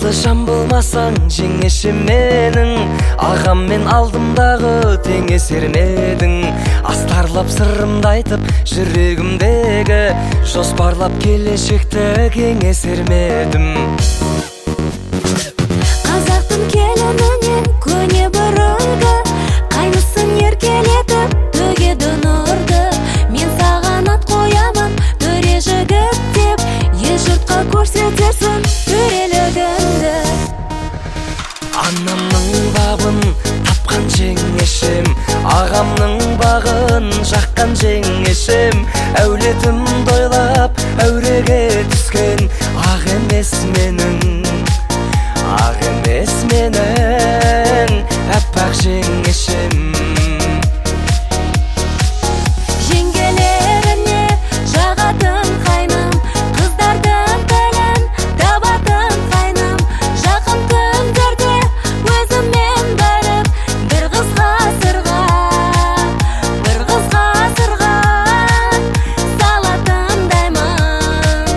Алдышам болмасаң жеңешем менің, ағам мен алдымдағы теңесермедің. Астарлап сырымды айтып жүрегімдегі, жоспарлап келешекті кеңесермедім. Қазақтың келініне көне бір үлгі, қайнысын еркелетіп төгеді нұрды. Мен саған ат қоямын төре жігіт деп, ел жұртқа көрсетерсің төрелігіңді. Анамның бабын тапқан жеңешем, ағамның бағын жаққан жеңешем. Әулетім дойлап әуреге түскен, ақ емес менің, ақ емес менің әппақ жеңешем. Жеңгелеріне жағатын қайным, қыздардың тілін табатын қайным. Жақын күндерде өзіммен барып, бір қызға сырға салатындаймын.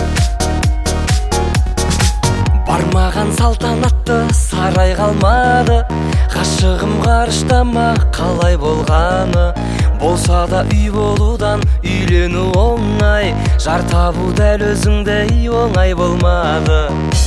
Бармаған салтанатты сарай қалмады, ғашығым ғарыштама қалай болғаны. Болса да үй болудан үйлену оңай, жар табу дәл өзіңдей оңай болмады.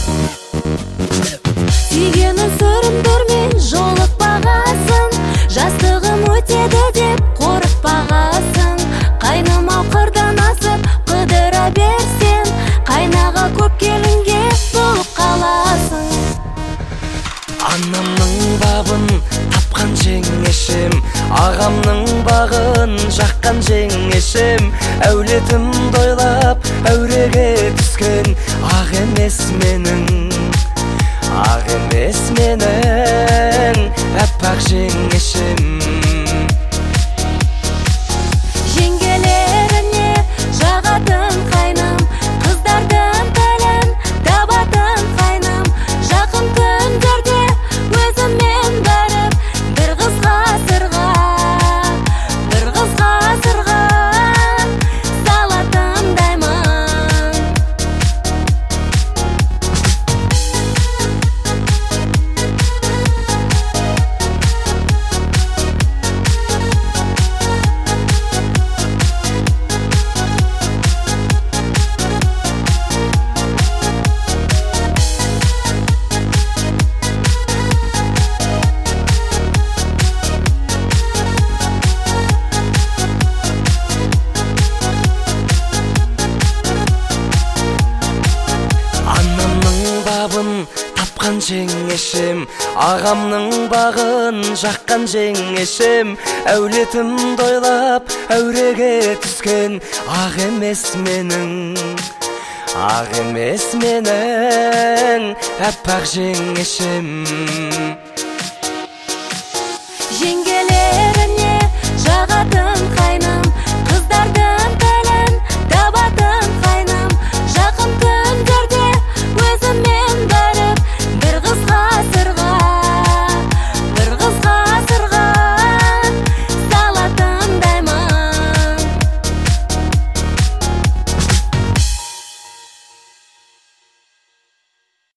Сүйгенін сүріндірмей жолықпағасын, жастығым өтеді деп қорықпағасын. Қайным ау қырдан асып қыдыра берсен, қайнаға көп келінге болып қаласың. Анамның бабын тапқан жеңешем, ағамның бағын жаққан жеңешем. Әулетім дойлап әуреге түскен, ақ емес менің, ақ емес менің әппақ жеңешем. Жеңгелеріне жағатын қайным, қыздардың тілін табатын қайным. Жақын күндерде өзіммен барып, бір қызға сырға салатындаймын. Тапқан жеңешем, ағамның бағын жаққан жеңешем. Әулетім дойлап әуреге түскен, ақ емес менің, ақ емес менің әппақ жеңешем.